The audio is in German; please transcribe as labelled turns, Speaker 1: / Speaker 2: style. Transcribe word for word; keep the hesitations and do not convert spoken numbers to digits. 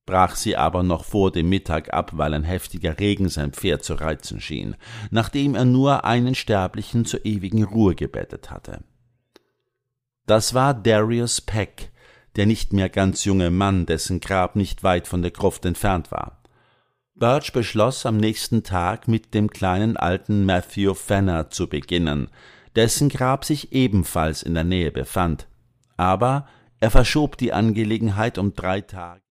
Speaker 1: brach sie aber noch vor dem Mittag ab, weil ein heftiger Regen sein Pferd zu reizen schien, nachdem er nur einen Sterblichen zur ewigen Ruhe gebettet hatte. Das war Darius Peck, der nicht mehr ganz junge Mann, dessen Grab nicht weit von der Gruft entfernt war. Birch beschloss, am nächsten Tag mit dem kleinen alten Matthew Fenner zu beginnen, dessen Grab sich ebenfalls in der Nähe befand, aber er verschob die Angelegenheit um drei Tage.